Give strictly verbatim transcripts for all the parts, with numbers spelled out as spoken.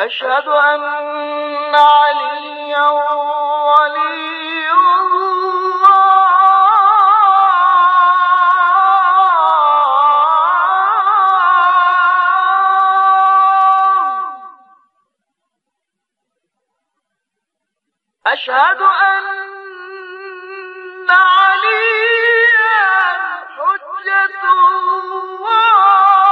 أشهد أن عليا ولي الله أشهد أن عليا حجة الله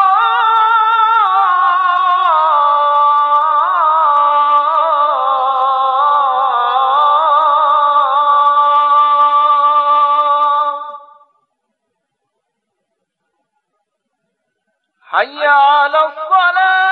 حي على الصلاة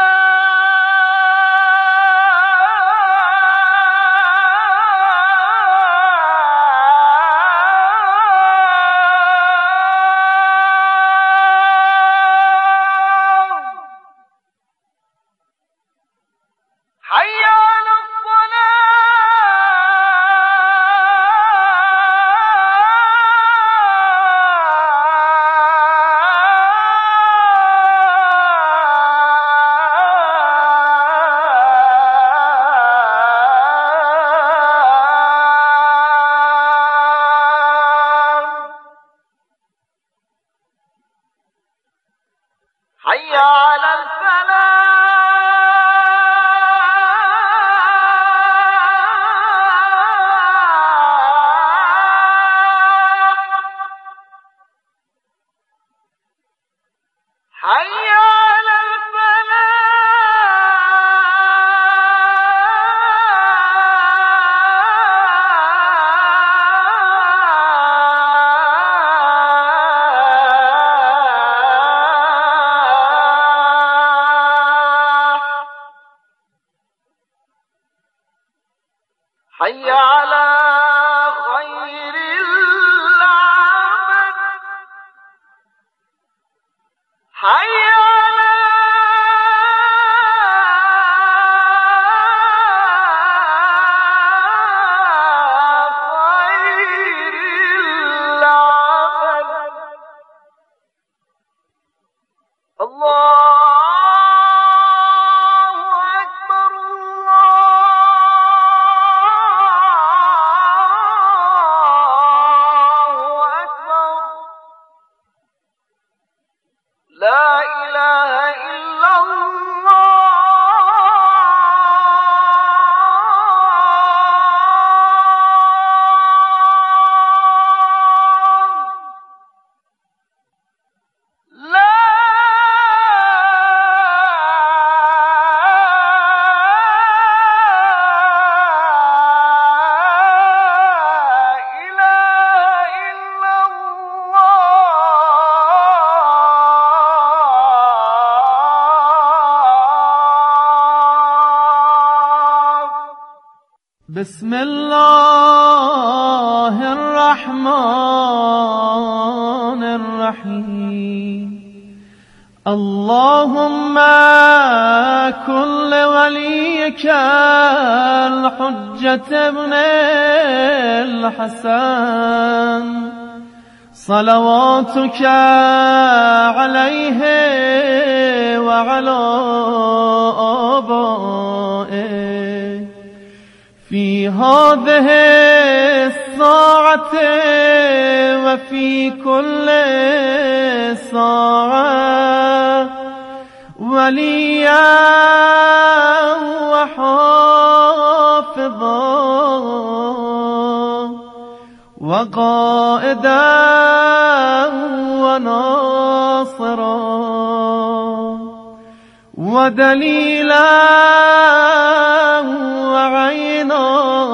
حي على حي على الفلاح حي على حي على خير العمل حي على خير العمل الله لا إله إلا الله لا إله إلا بسم الله الرحمن الرحيم اللهم كن لوليك الحجة ابن الحسن صلواتك عليه وعلى آبائه في هذه الساعة وفي كل ساعة وليا وحافظا وقائدا وناصرا ودليلا وعينا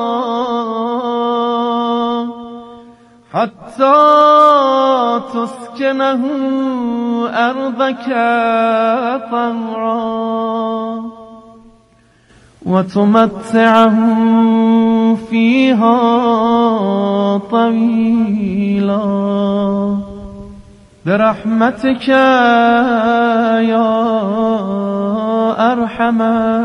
حتى تسكنه أرضك طوعا وتمتعه فيها طويلا برحمتك يا أرحم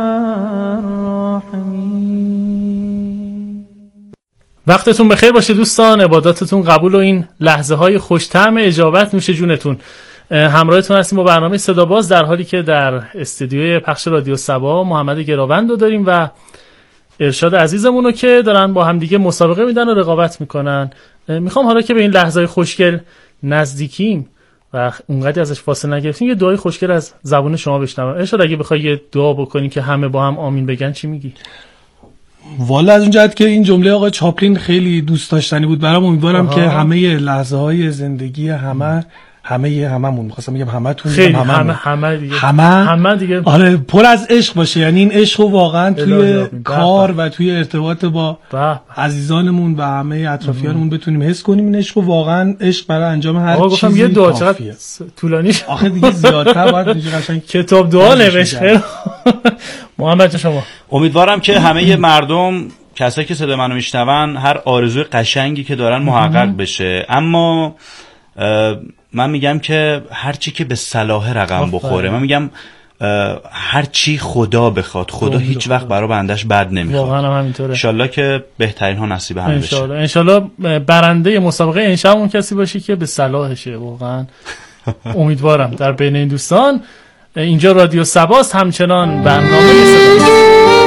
الراحمين. وقتتون بخیر باشه دوستان، عباداتتون قبول و این لحظه های خوش‌طعم اجابت نوش جونتون. همراهتون هستیم با برنامه صدا باز، در حالی که در استودیوی پخش رادیو صبا محمد گراوند رو داریم و ارشاد عزیزمون رو که دارن با هم دیگه مسابقه میدن و رقابت میکنن. میخوام حالا که به این لحظه خوشگل نزدیکیم و اونقدر ازش فاصله نگرفتیم یه دعای خوشگل از زبون شما بشنوم. ارشاد اگه بخوای یه دعا بکنی که همه با هم آمین بگن چی میگی؟ والا از اون جهت که این جمله آقای چاپلین خیلی دوست داشتنی بود برام، امیدوارم که همه لحظه های زندگی همه همه هممون، می‌خواستم بگم همتون، خیلی همه همه دیگه همه همه دیگه آره پر از عشق باشه. یعنی این عشق واقعا توی کار و توی ارتباط با عزیزانمون و همه اطرافیانمون بتونیم حس کنیم. این عشق واقعا عشق برای انجام هر چیزی یه دعا چقدر طولانی آخه دیگه زیادتر باید دیگه قشنگ کتاب دعا نوشت. خیر محمد شما. امیدوارم که همه مردم، کسایی که صدای منو میشنون، هر آرزوی قشنگی که دارن محقق بشه. اما من میگم که هر چی که به صلاح رقم بخوره، من میگم هر چی خدا بخواد، خدا هیچ وقت برای بندش بد نمیخواد. واقعا همینطوره. ان شاءالله که بهترین ها نصیب همه بشه. ان ان شاءالله برنده مسابقه انشا اون کسی باشی که به صلاحشه. واقعا امیدوارم در بین این دوستان. اینجا رادیو صباست، همچنان برنامه صدا.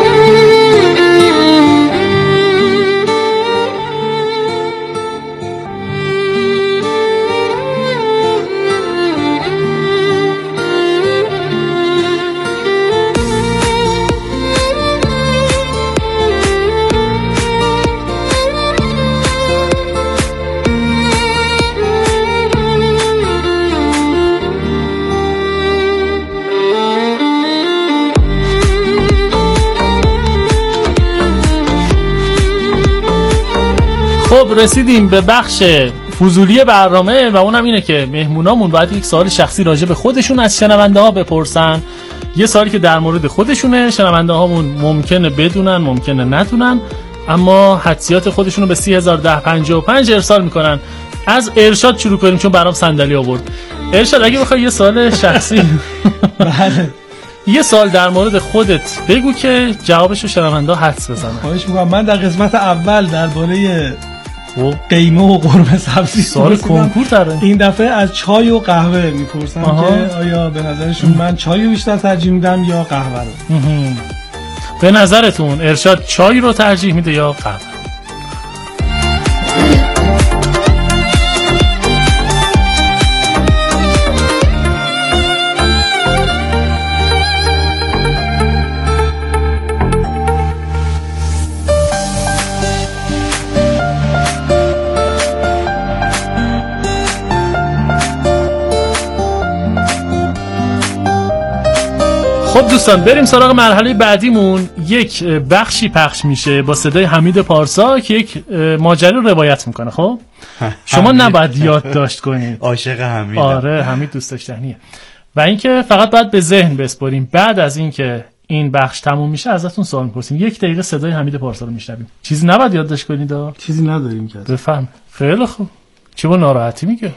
خب رسیدیم به بخش فضولی برنامه و اونم اینه که مهمونامون باید یک سوال شخصی راجع به خودشون از شنونده ها بپرسن. یه سوالی که در مورد خودشونه، شنونده هامون ممکنه بدونن ممکنه ندونن، اما حدسیات خودشون رو به سی هزار و ده پنجاه و پنج ارسال میکنن. از ارشاد شروع کنیم چون برام صندلی آورد. ارشاد اگه بخوای یه سوال شخصی بله یه سوال در مورد خودت بگو که جوابشو شنونده ها حدس بزنن. خواهش می‌کنم. من در قسمت اول درباره قیمه و قرمه سبزی سوال کنکور داره. این دفعه از چای و قهوه میپرسم که آیا به نظرشون من چای رو بیشتر ترجیح میدم یا قهوه رو. به نظرتون ارشاد چای رو ترجیح میده یا قهوه؟ خب دوستان بریم سراغ مرحله بعدیمون. یک بخشی پخش میشه با صدای حمید پارسا که یک ماجرا رو روایت میکنه. خب شما نباید یادداشت کنید. عاشق حمید. آره حمید دوست داشتنیه و اینکه فقط باید به ذهن بسپاریم. بعد از اینکه این بخش تموم میشه ازتون سوال میپرسیم. یک دقیقه صدای حمید پارسا رو میشنویم. چیزی نباید یادداشت کنید. چیزی نداریم که بفهم. خیلی خوب. چه با ناراحتی میگه.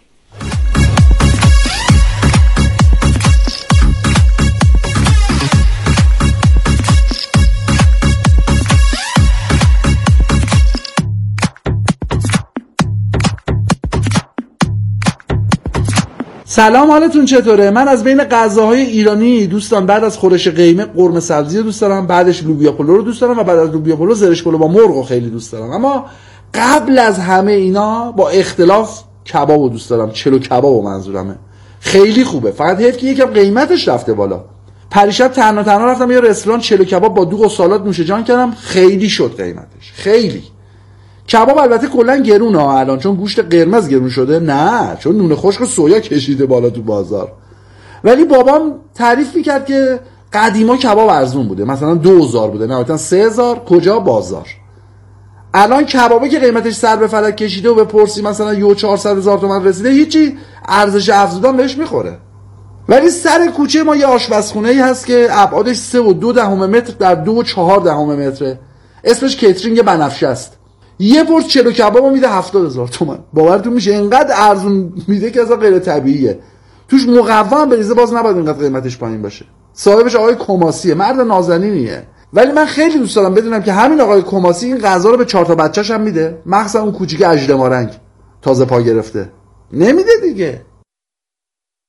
سلام، حالتون چطوره؟ من از بین غذاهای ایرانی دوستان بعد از خورش قیمه قرمه سبزی رو دوست دارم، بعدش لوبیا پلو رو دوست دارم و بعد از لوبیا پلو زرش پلو با مرغ رو خیلی دوست دارم. اما قبل از همه اینا با اختلاف کباب رو دوست دارم. چلو کباب و منظورمه. خیلی خوبه، فقط حیف که یکم قیمتش رفته بالا. پریشب تنها تنها رفتم یه رستوران چلو کباب با دوغ و سالاد نوش جان کردم، خیلی شد قیمتش. خیلی کباب البته کلا گرونه ها الان، چون گوشت قرمز گرون شده، نه چون نون خشک و سویا کشیده بالا تو بازار. ولی بابام تعریف میکرد که قدیما کباب ارزون بوده، مثلا دو هزار بوده، نه سه هزار. کجا؟ بازار. الان کبابه که قیمتش سر به فلک کشیده و بپرسی مثلا یو چهارصد هزار تومان رسیده، هیچی ارزش افزودن بهش میخوره. ولی سر کوچه ما یه آشپزخونه ای هست که ابعادش سه و دو دهم متر در دو و چهار دهم متره، اسمش کیترینگ بنفشه است. یه پرس چلو کبابو میده هفتاد هزار تومان. باورتون میشه اینقدر ارزون میده که اصلا غیر طبیعیه. توش مقوا هم بریزه باز نباید اینقدر قیمتش پایین باشه. صاحبش آقای کماسیه، مرد نازنینیه. ولی من خیلی دوست دارم بدونم که همین آقای کماسی این غذا رو به چهار تا بچه‌ش هم میده، مخصوصا اون کوچیک اژدمارنگ تازه پا گرفته. نمیده دیگه.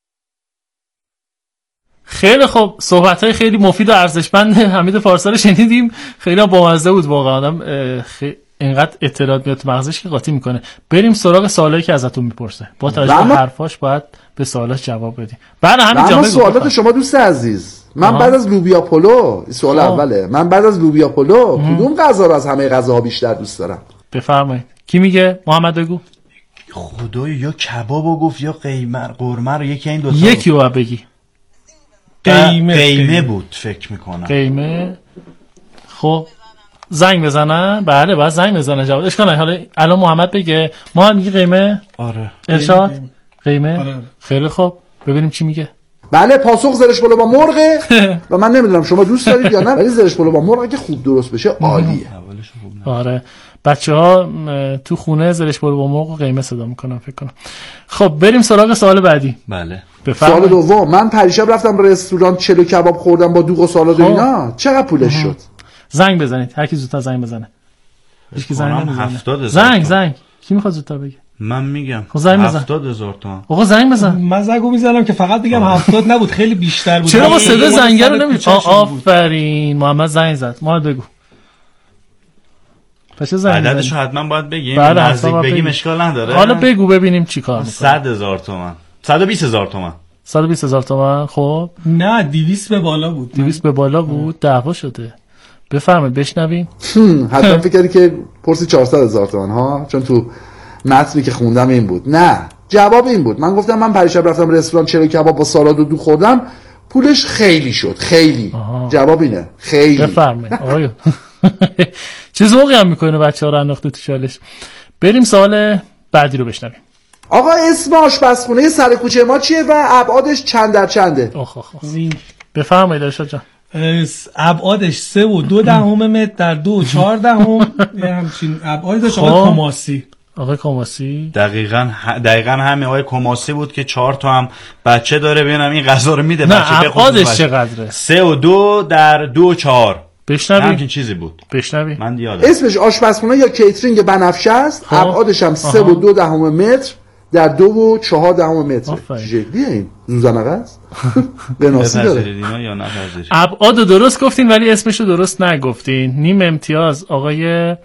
خیلی خوب، صحبت‌های خیلی مفید و ارزشمند حمید پارسا شنیدیم. خیلی بامزه بود واقعا. آدم خ... اینقدر اطلاعات میاد تو مغزش که قاطی میکنه. بریم سراغ سوالایی که ازتون میپرسه. با توجه به حرفاش باید به سوالاش جواب بدیم. بعد همین جامعه سوالات شما دوست عزیز، من آها. بعد از لوبیا پلو، سوال آه. اوله، من بعد از لوبیا پلو کدوم غذا رو از همه غذاها بیشتر دوست دارم؟ بفرمایید. کی میگه؟ محمد بگو. خدایا یا کبابو گفت یا قیمه قرمه رو، یکی این دو تا یکی رو بگی. قیمه قیمه بود فکر میکنم. قیمه. خب زنگ بزنن؟ بله باید زنگ بزنن. جواب اشکال نداره. حالا الان محمد بگه. محمد میگه قیمه؟ آره. ارشاد؟ قیمه؟ آره. خیلی خوب، ببینیم چی میگه. بله پاسخ زرش پلو با مرغه و من نمیدونم شما دوست دارید یا نه، ولی زرش پلو با مرغ که خوب درست بشه عالیه. آره بچه‌ها تو خونه زرش پلو با مرغ و قیمه صدا میکنن فکر کنم. خب بریم سراغ سوال بعدی. بله. بفرمایید. سوال دوم، من پریشب رفتم رستوران چلو کباب خوردم با دوغ و سالاد و اینا، چقدر پولش شد؟ زنگ بزنید، هر کی زودتر زنگ بزنه. هیچ کی زنگ نمیزنه. زنگ زنگ کی میخواد زودتر بگه؟ من میگم هفتاد هزار تومان. آقا زنگ بزن. من زنگو میزنم که فقط بگم هفتاد نبود، خیلی بیشتر بود. چرا با صدا زنگ رو نمی آفرین محمد زنگ زد. محمد بگو. پس زنگ عددشو حتما باید بگیم، نزدیک بگیم اشکال نداره. حالا بگو ببینیم چیکار می‌کنی. صد هزار تومان. صد و بیست هزار تومان. صد و بیست هزار تومان. خب نه دویست به بالا بود. دویست به بالا بود، دعوا شده. بفرمایید بشنویم. حتما فکر کردی که پرسی چهارصد هزار تومان ها، چون تو متنی که خوندم این بود. نه جواب این بود. من گفتم من پریشب رفتم رستوران چلو کباب با سالاد و دوغ خوردم، پولش خیلی شد. خیلی. آها. جواب اینه خیلی. بفرمایید آقا. چه ذوقی هم میکنه بچه‌ها رو انداخته تو چالش. بریم سوال بعدی رو بشنویم. آقا اسم آشپزخونه سر کوچه ما چیه و ابعادش چند در چنده؟ آخ آخ. بفرمایید ارشاد جان. ابعادش سه و دو دهم متر در دو و چهار دهم، همچین ابعادی داشت. آقای کماسی. آقای کماسی دقیقاً دقیقاً همین آقای کماسی بود که چهار تا هم بچه داره. ببینم این غذا رو میده بچه. نه ابعادش چقدره؟ سه و دو در دو و چهار. بشنویم. همچین چیزی بود. بشنویم. من یادم. اسمش آشپزخونه یا کیترینگ بنفشه است. ابعادش هم سه و دو دهم متر در دو و چهار دهم متر. جدیه این زوزنقه است. قناسی داره. یا نپذیرید. ابعاد رو درست گفتین ولی اسمش رو درست نگفتین. نیم امتیاز آقای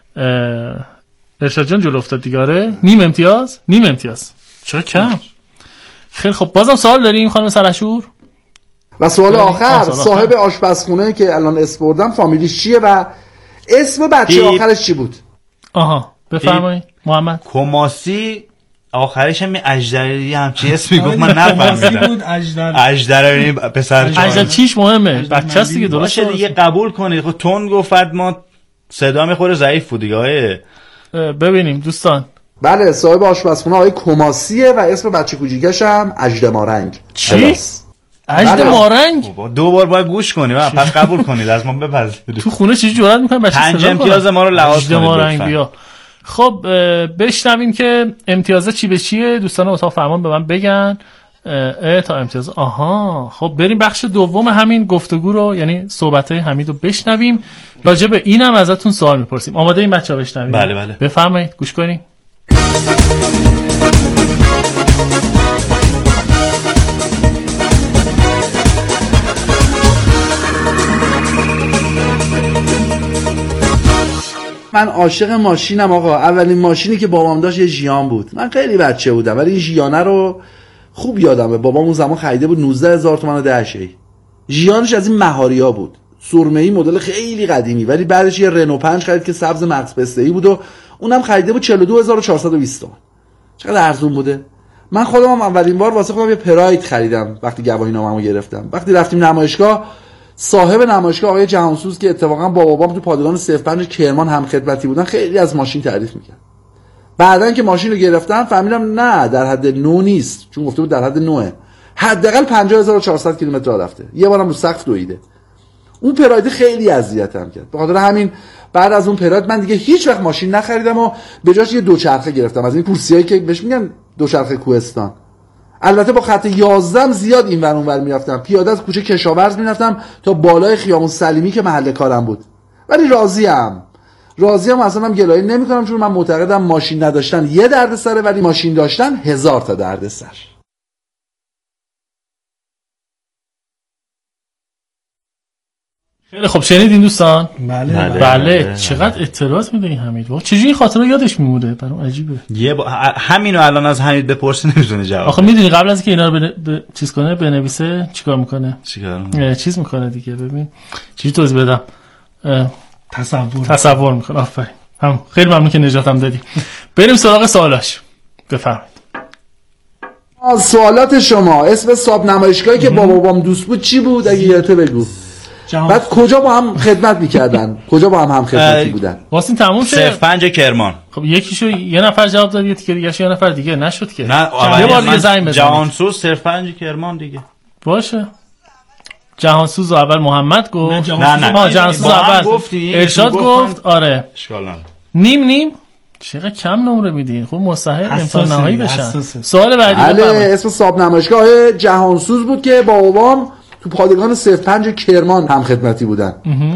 ارشاد جان جلو افتاد دیگه. آره نیم امتیاز. نیم امتیاز چرا کم؟ خیلی خب بازم سوال داریم خانم سرشور. و سوال آخر، صاحب آشپزخونه که الان اسم بردم فامیلیش چیه و اسم بچه آخرش چی بود؟ آها بفرمایید محمد. کماسی آخرش هم اجدری همچی اسمی گفت من نفهمیدم. اجدری پسر اجدر چیش مهمه؟ بچه‌ست دیگه درست باشه دیگه قبول کنید. خب تون گفت ما صدا میخوره ضعیف بود دیگه. ببینیم دوستان. بله صاحب آشپزخونه آقای کماسیه و اسم بچه کوچیکش هم اژدمارنگ. چی؟ اژدمارنگ؟ دو بار باید گوش کنی و پس قبول کنید از ما بپذیرید. تو خونه چیزی جرئت میکنن بچه پنج امتیاز ما رو لحاظ کنید بیا. خب بشنویم که امتیازه چی به چیه. دوستان اتاق فرمان به من بگن تا امتیاز. آها خب بریم بخش دوم همین گفتگو رو، یعنی صحبت‌های حمید رو بشنویم. راجع به اینم ازتون سوال میپرسیم. آماده این بچه‌ها بشنویم؟ بله بله بفرمایید گوش کنین. من عاشق ماشینم آقا. اولین ماشینی که بابام داشت یه ژیان بود. من خیلی بچه بودم ولی این ژیانه رو خوب یادمه. بابام اون زمان خریده بود نوزده هزار تومان ده شی. ژیانش از این مهاریا بود، سرمه‌ای، مدل خیلی قدیمی، ولی بعدش یه رنو پنج خرید که سبز مغز پسته‌ای بود و اونم خریده بود چهل و دو هزار و چهارصد و بیست تومان. چقدر ارزون بوده. من خودم هم اولین بار واسه خودم یه پراید خریدم وقتی گواهینامه‌مو گرفتم. وقتی رفتیم نمایشگاه، صاحب نمایشگاه آقای جهانسوز که اتفاقا با بابام تو پادگان صفر پنج کرمان هم خدمتی بودن خیلی از ماشین تعریف میکرد. بعدن که ماشین رو گرفتم فهمیدم نه در حد نو نیست، چون گفته بود در حد نوه. حداقل پنجاه هزار و چهارصد کیلومتر راه رفته. یه بارم رو سقف دویده. اون پراید خیلی اذیتم کرد. به خاطر همین بعد از اون پراید من دیگه هیچ وقت ماشین نخریدم و به جاش یه دوچرخه گرفتم، از این کورسیایی که بهش میگن دوچرخه کوهستان. البته با خط یازده زیاد این ور اون ور میرفتم، پیاده از کوچه کشاورز میرفتم تا بالای خیابون سلیمی که محل کارم بود. ولی راضیم راضیم اصلا هم گلایه نمیکنم، چون من معتقدم ماشین نداشتن یه دردسره ولی ماشین داشتن هزار تا دردسر. خیلی خب شنیدین دوستان؟ بله بله, بله. بله. چقدر اطلاعات میده این حمید. واقعا چجوری خاطره یادش میمونه؟ برام عجیبه. یه با... همینو الان از حمید بپرسی نمیتونه جواب. آخه میدونی قبل از اینکه اینا رو ب... ب... چیز کنه بنویسه چیکار میکنه؟ چیکار میکنه؟ چیز میکنه دیگه. ببین چجوری توضیح بدم؟ تصور تصور میکنه. آفرین. هم خیلی ممنون که نجاتم دادی. بریم سراغ سوالاش. بفرمایید. سوالات شما. اسم صاحب نمایشگاهی که با بابام دوست بود چی بود؟ اگه یادته بگو. بعد کجا با هم خدمت میکردن؟ کجا با هم هم خدمتی بودن؟ واسه تموم شد. صرف پنج کرمان. خب یکیشو یه نفر جواب داد، یکی دیگه یه نفر دیگه نشد که. نه یه بار دیگه زنگ بزنید. جهانسوز صرف پنج کرمان دیگه. باشه. جهانسوز اول محمد گفت. نه نه. ما جهانسوز اول ارشاد گفت. آره. اشکال نداره. نیم نیم. چقدر کم نمره میدین؟ خب مستحق امتحان نهایی بشن. سوال بعدی بله. اسم صاحب نمایشگاه جهانسوز بود که با بابام تو پادگان صرف پنج کرمان هم خدمتی بودن.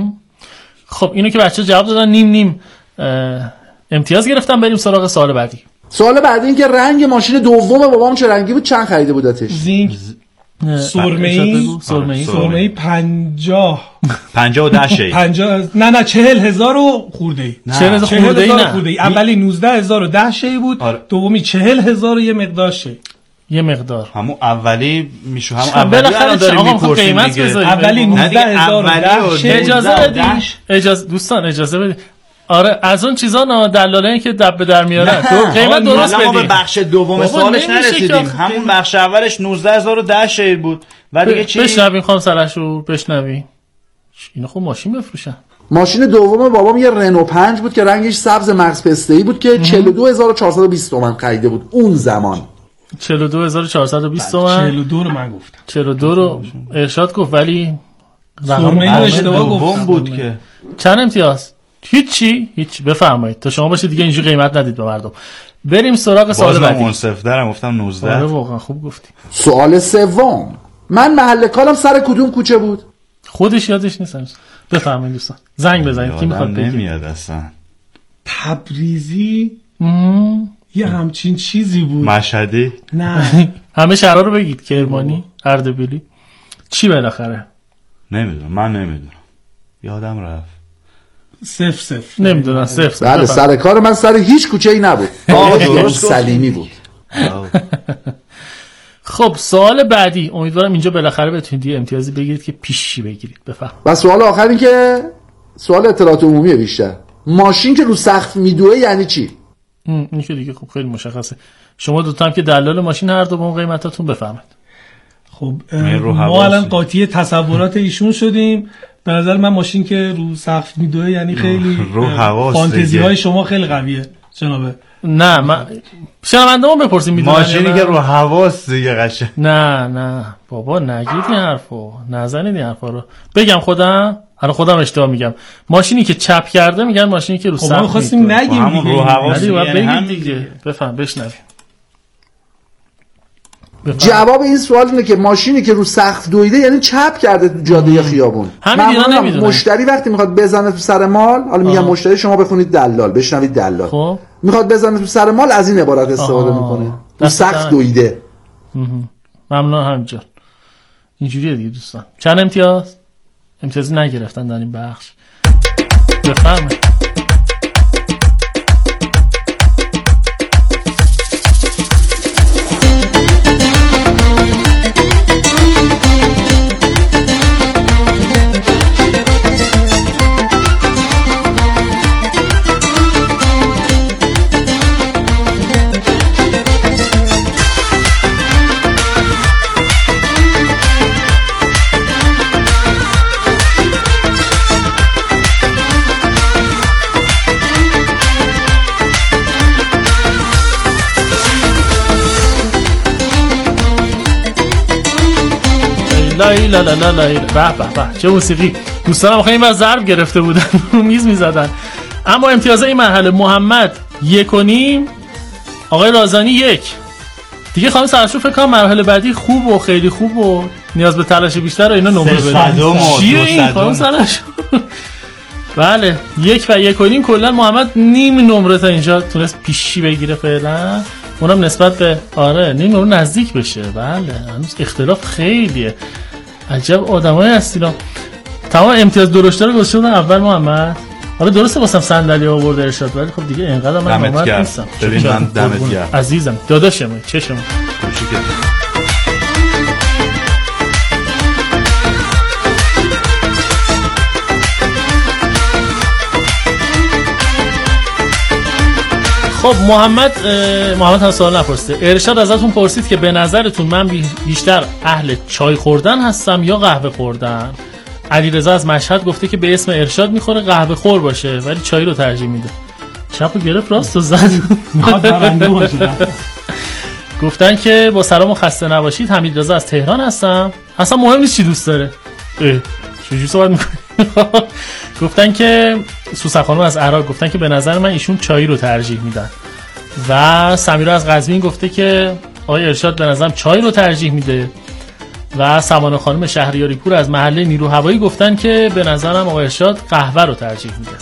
خب اینو که بچه جواب دادن نیم نیم امتیاز گرفتن. بریم سراغ سوال بعدی. سوال بعدی این که رنگ ماشین دوم بابام چه رنگی بود؟ چند خریده بودتش؟ زینک سرمه‌ای سرمه‌ای سرمه‌ای پنجاه پنجاه و ده شی پنجاه نه نه چهل هزار و خورده‌ای چهل هزار خورده‌ای نه اولی نوزده هزار و ده شی بود. آره. دومی چهل هزار و یه مقدار شی. یه مقدار همون اولی میشه همون اولی الان داریم میپرسیم دیگه. اولی نوزده هزار و ده شی. اجازه بدید اجازه دوستان اجازه بدید. آره از اون چیزا نه دلالایی که دب در میارن تو قیمت درست بدید. ما به بخش دوم سوالش نرسیدیم. همون بخش اولش نوزده هزار و ده شی بود و دیگه چی؟ بشنویم خانم سرشو بشنویم. اینا خب ماشین بفروشن. ماشین دوم بابام یه رنو پنج بود که رنگش سبز مغز پسته‌ای بود که چهل و دو هزار و چهارصد و بیست تومان خریده بود اون زمان. چهل و دو هزار و چهارصد و بیست تومان. چهل و دو رو من گفتم. چهل و دو رو ارشاد گفت ولی رقم اشتباه گفتم بود که. چند امتیاز؟ هیچی هیچ. بفرمایید تا شما باشه دیگه اینجوری قیمت ندید به مردم. بریم سراغ سوال بعدی. باز منصف درم گفتم نوزده. آره واقعا خوب گفتی. سوال سوم من محل کارم سر کدوم کوچه بود؟ خودش یادش نیست. بفرمایید دوستان زنگ بزنید کی میخواد بگه. نمیاد اصلا. تبریزی یه همچین چیزی بود. مشهدی نه همه شهرها رو بگید. کرمانی اردبیلی چی بالاخره نمیدونم. من نمیدونم یادم رفت. صفر صفر نمیدونم صفر صفر. بله سر کار من سر هیچ کوچه ای نبود. درست سلیمی بود. خب سوال بعدی امیدوارم اینجا بالاخره بتونید یه امتیازی بگیرید که پیشی بگیرید. بفهم. و سوال آخر این که سوال اطلاعات عمومی بیشتر. ماشین که رو سقف میدوه یعنی چی؟ این که دیگه خب خیلی مشخصه. شما دو تا هم که دلال ماشین هر دو با قیمتاتون بفهمید. خب ما الان قاطی تصورات ایشون شدیم. به نظر من ماشین که رو سقف میدوه یعنی خیلی فانتزی های شما خیلی قویه جنابه. نه من شنونده‌مون بپرسیم میدونن ماشینی که رو هواست دیگه قشنگ. نه نه بابا نگید این حرفو نزنید این حرفا رو. بگم خودم الان خودم اشتباه میگم. ماشینی که چپ کرده میگن ماشینی که رو سقف میدوه. ما خواستیم نگیم همون رو هواست بگید دیگه. بفهم بشنویم. جواب این سوال اینه که ماشینی که رو سقف دویده یعنی چپ کرده تو جاده خیابون. همین مشتری وقتی میخواد بزنه تو سر مال، حالا میگم مشتری شما بخونید دلال بشنوید دلال. خب میخواد بزنه تو سر مال از این عبارت استفاده میکنه. رو سقف دویده. ممنون همینجا. اینجوریه دیگه دوستان. چند امتیاز؟ امتیازی نگرفتن در این بخش. بفرمایید. لای لا لا لا لای به به به چه موسیقی. دوستانم آخه این وقت ضرب گرفته بودن رو میز میزدن. اما امتیاز این مرحله محمد یک و نیم، آقای رازانی یک. دیگه خانم سرشو فکر کنم مرحله بعدی خوب و خیلی خوب و نیاز به تلاش بیشتر و اینا نمره بدن. چیه این خانم سرشو؟ بله یک و یک و نیم. کلا محمد نیم نمره تا اینجا تونست پیشی بگیره فعلا. اونم نسبت به آره نیم نمره نزدیک بشه. بله هنوز اختلاف خیلیه. عجب آدمایی هستینا. تمام امتیاز درشته رو گذاشته بودن اول محمد. حالا درسته واسم صندلی آورده ارشاد، ولی خب دیگه اینقدر من نامرد نیستم. ببین من دمت گرم عزیزم، داداشم، چشم. خب محمد محمد هم سوال نپرسیده. ارشاد ازتون پرسید که به نظرتون من بیشتر اهل چای خوردن هستم یا قهوه خوردن؟ علیرضا از مشهد گفته که به اسم ارشاد میخوره قهوه خور باشه ولی چای رو ترجیح میده. چپو گرفت راست و زد. میخواد برنده باشه. گفتن که با سلام و خسته نباشید، حمیدرضا از تهران هستم. اصلا مهم نیست چی دوست داره. اه چجوری صحبت میکنی؟ گفتن که سوسن خانم از عراق گفتن که به نظر من ایشون چای رو ترجیح میدن. و سمیرا از قزوین گفته که آقای ارشاد به نظرم چای رو ترجیح میده. و سمانه خانم شهریاری پور از محله نیرو هوایی گفتن که به نظرم آقای ارشاد قهوه رو ترجیح میده.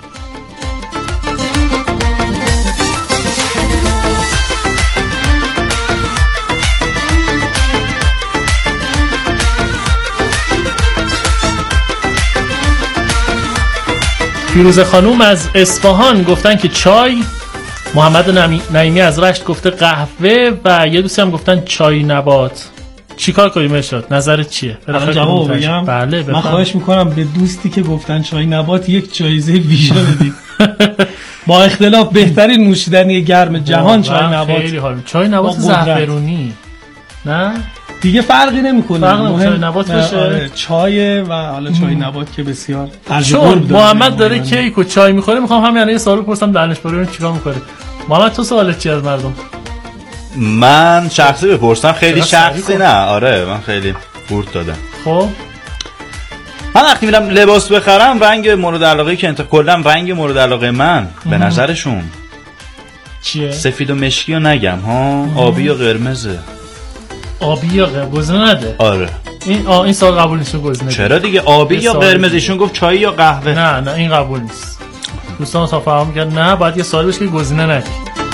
فیروزه خانوم از اصفهان گفتن که چای. محمد نعیمی از رشت گفته قهوه و یه دوستی هم گفتن چای نبات. چیکار کنیم ارشاد؟ نظرت چیه؟ جواب بگم؟ بله من خواهش میکنم به دوستی که گفتن چای نبات یک جایزه ویژه بدید. با اختلاف بهترین نوشیدنی گرم جهان چای نبات. خیلی حال. چای نبات زعفرونی. نه؟ دیگه فرقی نمیکنه. مهم چای نبات بشه. آره چای و حالا چای نبات که بسیار چون محمد داره کیک و چای میخوره، میخوام همین الان یه سوال بپرسم دانشپژوه ببینم چیکار میکنه. محمد تو سوالت چیه از مردم؟ من شخصی بپرسم. خیلی شخصی نه. آره من خیلی بورد دادم. خب من وقتی میرم لباس بخرم رنگ مورد علاقه که انت کلا رنگ مورد علاقه من به نظرشون چیه؟ سفید و مشکی رو نگم ها، آبی یا قرمزه. آبی یا قرمز نده. آره این آ این سال قبول نیست گزینه. چرا دیگه آبی یا قرمز؟ ایشون گفت چای یا قهوه. نه نه این قبول نیست. دوستان تا فهم کردن نه باید یه سوال بشه که گزینه ندی.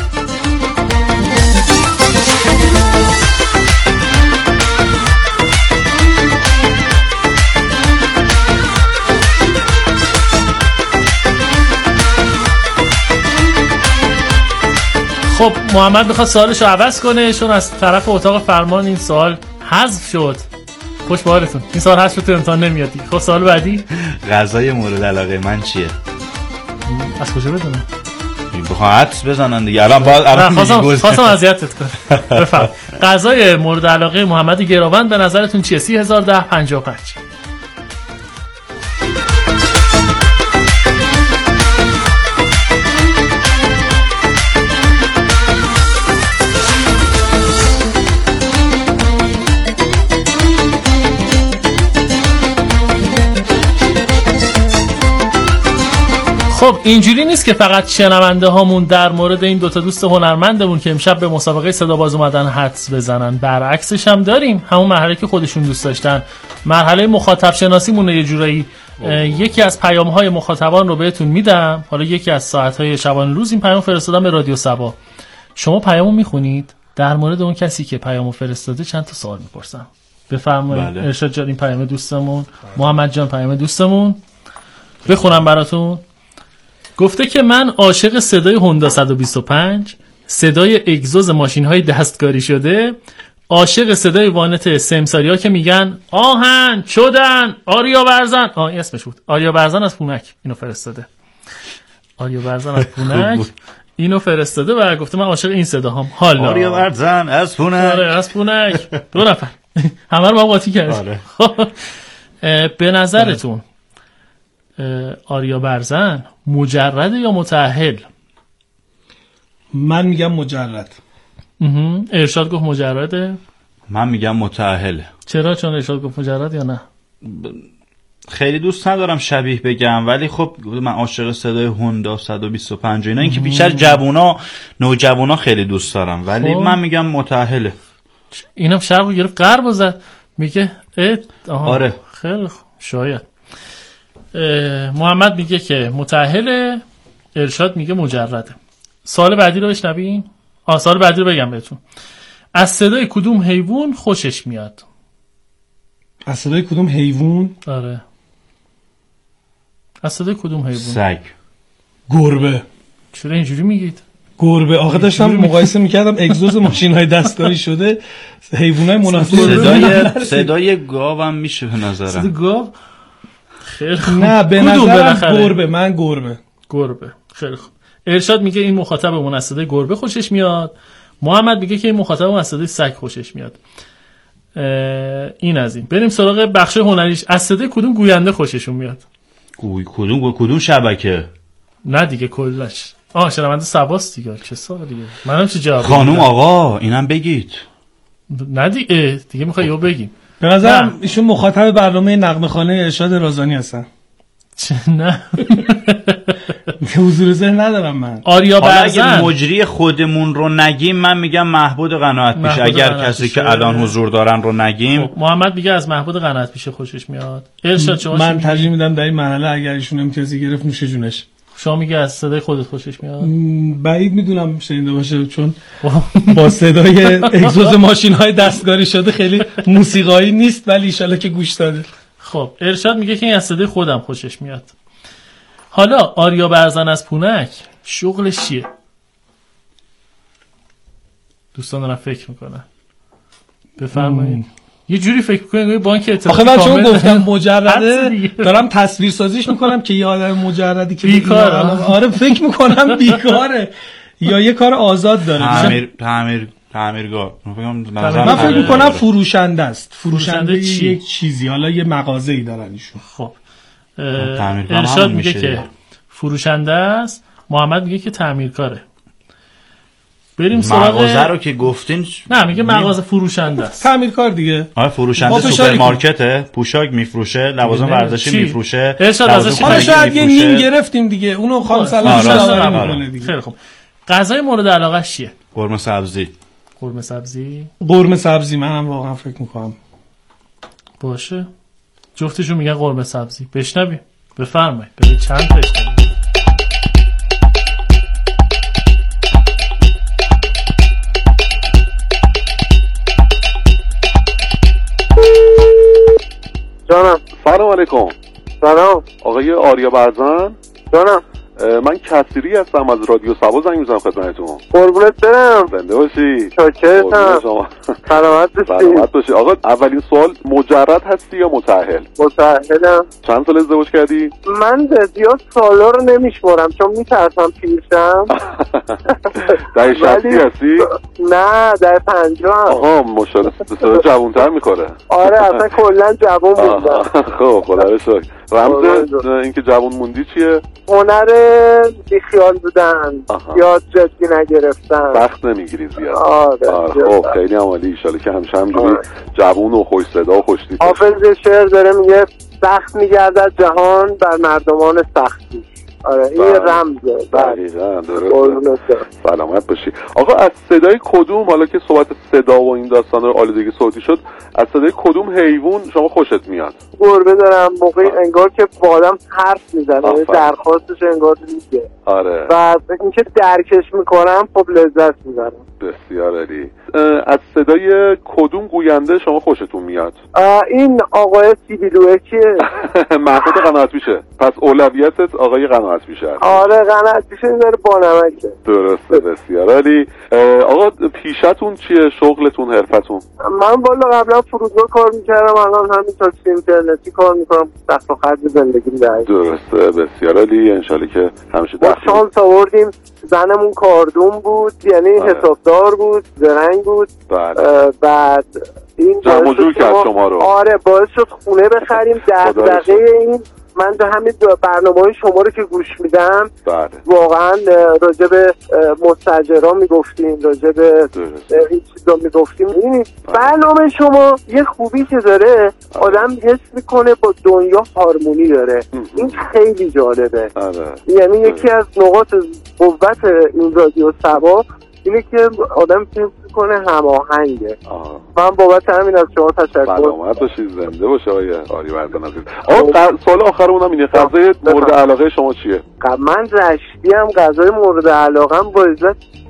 خب محمد میخواد سوالش رو عوض کنه چون از طرف اتاق فرمان این سوال حذف شد. خوش بارتون. این سوال حذف شد تو امتحان نمیاد. خب سوال بعدی غذای مورد علاقه من چیه؟ از کجا بدونم؟ بخوام حدس بزنن دیگه. الان باید الان خواستم خواستم اذیتت کنم. بفهم. غذای مورد علاقه محمد گراوند به نظرتون چیه؟ سی هزار ده پنجاه و پنج. خب اینجوری نیست که فقط شنونده هامون در مورد این دوتا دوست هنرمندمون که امشب به مسابقه صدا باز اومدن حدس بزنن، برعکسش هم داریم. همون مرحله که خودشون دوست داشتن، مرحله مخاطب شناسی مونه. یه جورایی یکی از پیام های مخاطبان رو بهتون میدم. حالا یکی از ساعت های شبانه روز این پیام فرستادم به رادیو سبا. شما پیامو میخونید، در مورد اون کسی که پیامو فرستاده چند تا سوال میپرسم. بفرمایید. بله. ارشاد جان این پیام دوستمون، محمد جان پیام دوستمون، بخونم براتون. گفته که من عاشق صدای هوندا صد و بیست و پنج، صدای اگزوز ماشین‌های دستکاری شده، عاشق صدای وانت سمساریا که میگن آهن چدن آریا برزن. آه این اسمش بود، آریا برزن از پونک. اینو فرستاده آریا برزن از پونک اینو فرستاده و گفته من عاشق این صداهام. حالا آریا برزن از پونک. آره از پونک. دو نفر همه رو با قاطی کرد. آره. به نظرتون آریا برزن مجرده یا متأهل؟ من میگم مجرد. ارشاد گفت مجرده. من میگم متأهله. چرا؟ چون ارشاد گفت مجرد یا نه؟ خیلی دوست ندارم شبیه بگم ولی خب من عاشق صدای هوندا صد و بیست و پنج اینا، اینکه بیشتر جوونا نوجوانا خیلی دوست دارم ولی خب. من میگم متأهله. اینم شرقو گرفت غربو زد میگه آها. آره خیلی شاید. محمد میگه که متأهله، ارشاد میگه مجرده. سوال بعدی رو بشنویم. آ سوال بعدی رو بگم بهتون. از صدای کدوم حیوان خوشش میاد؟ از صدای کدوم حیوان؟ آره. از صدای کدوم حیوان؟ سگ. گربه. چرا اینجوری میگید؟ گربه. آخه داشتم مقایسه میکردم اگزوز ماشین‌های دستکاری شده حیوانای مناسب. صدای صدای گاوم میشه به نظرم. صدای گاو؟ خیلی خوب. نه به نظرم گربه. من گربه. گربه. خیلی خوب. ارشاد میگه این مخاطبمون از صدای گربه خوشش میاد. محمد میگه که این مخاطبمون از صدای سگ خوشش میاد. این از این. بریم سراغ بخش هنریش. از صدای کدوم گوینده خوششون میاد؟ گوی کدوم کدوم شبکه؟ نه دیگه کلش. آه شنونده سباست دیگه. چه سال دیگه. منم چه جواب خانم آقا اینم بگید. نه دیگه دیگه میخوای یو بگیم. به نظرم ایشون مخاطب برنامه نغمه‌خوانه ارشاد رازانی هستن. چه نه حضور ذهن ندارم من. آریا برزن اگه مجری خودمون رو نگیم من میگم محبود قناعت پیشه. اگر کسی که الان حضور دارن رو نگیم. خب محمد میگه از محبود قناعت پیشه خوشش میاد. ارشاد شما من ترجیح میدم در این مرحله اگر ایشون امتیازی گرفت نوش جونش. شما میگه از صدای خودت خوشش میاد؟ بعید میدونم شنیده باشه چون با صدای اگزوز ماشین‌های دستکاری شده خیلی موسیقایی نیست ولی ان شاءالله که گوش داده. خب ارشاد میگه که این از صدای خودم خوشش میاد. حالا آریا برزن از پونک شغلش چیه؟ دوستان دارن فکر میکنن. بفرمایید. یه جوری فکر میکنین یه بانک اطلاعات. آخه من چون گفتم مجرده دارم تصویر سازیش میکنم که یه آدم مجردی که بیکاره. آره فکر میکنم بیکاره یا یه کار آزاد داره. تعمیر تعمیر تعمیرگاه. من فکر میکنم فروشنده است. فروشنده یک چیزی، حالا یه مغازه‌ای دارن ایشون. خب ارشاد میگه که فروشنده است، محمد میگه که تعمیرکاره. بریم سراغ مغازه رو که گفتین. نه میگه مغازه فروشنده است. تعمیرکار دیگه. آره فروشنده سوپرمارکته، پوشاک میفروشه، لوازم ورزشی میفروشه. ارشاد ازش حالا شاید یه نیم گرفتیم دیگه. اونو خانم سلام داوری میکنه دیگه. خیلی خوب. غذای مورد علاقه چیه؟ قرمه سبزی. قرمه سبزی؟ قرمه سبزی منم واقعا فکر میکنم. باشه. جفتشون میگن قرمه سبزی. بشنویم. بفرمایید. ببین چند تا اشتباه. جانم. سلام علیکم. سلام. آقای آریا برزن. جانم. من کثیری هستم از رادیو سبا زنگ میزنم خدمتتون. قربونت برم. زنده باشی. شاکرتم. سلامت باشی. سلامت باشی. آقا اولین سوال مجرد هستی یا متأهل؟ متأهلم. چند سال ازدواج کردی؟ من زیاد سالا رو نمیشمرم چون میترسم پیرشم. در شصتی هستی؟ نه در پنجاه. آها ماشاءالله سر جوان‌تر میکنه. آره اصلا کلا جوان موندم. خب خدا رو شکر. رمز اینکه جوان موندی چیه؟ هنر بیخیال بودن، زیاد جدی نگرفتن، سخت نمیگیری زیاد. آره, آره خب خیلی عالی. ان شاءالله که همیشه همینجوری جوون و خوش صدا و خوش‌تیپ. حافظ شعر داره میگه سخت میگردد جهان بر مردمان سختی. آره این یه رمزه. دقیقاً درسته. سلامت باشی. آقا از صدای کدوم، حالا که صحبت صدا و این داستان رو آلودگی صوتی شد، از صدای کدوم حیوان شما خوشت میاد؟ گربه دارم. موقعی انگار که با آدم حرف میزنه، درخواستش انگار میگه. آره. و اینکه درکش میکنم خب لذت میبرم. بسیار عالی. از صدای کدوم گوینده شما خوشتون میاد؟ این آقای سیبیلوه کیه؟ محمود قناعت پیشه. پس اولویتت آقای قناعت پیشه. آره قناعت پیشه داره با نمکه. درسته. بسیار عالی. آقا پیشتون چیه؟ شغلتون، حرفتون؟ من والا قبلا فرودگاه کار میکردم، الان همین تاکسی اینترنتی کار میکنم. دست و خرج زندگیم داره. درسته. بسیار عالی. ان شاءالله که همیشه با شانس آوردیم زنمون کاردون بود، یعنی حسابدار بود، زرنگ بود. بله. بعد این جمع جور کرد شما رو. آره باعث شد خونه بخریم. در دقیقه این من در همین برنامه‌های شما رو که گوش میدم بله. واقعا راجع به مستاجرا میگفتیم، راجع به این چیزا میگفتیم. این برنامه شما یه خوبی که داره آدم حس میکنه با دنیا هارمونی داره. این خیلی جالبه. آره. یعنی یکی از نقاط قوت این رادیو سبا اینه که آدم فکر کنه هماهنگه. من بابت همین از شما تشکر. سلامت باشید. زنده باشه آقای آریا برزن عزیز. آقا سوال آخرمونم اینه، غذای مورد علاقه شما چیه؟ من رشتی هم غذای مورد علاقه‌ام با عزت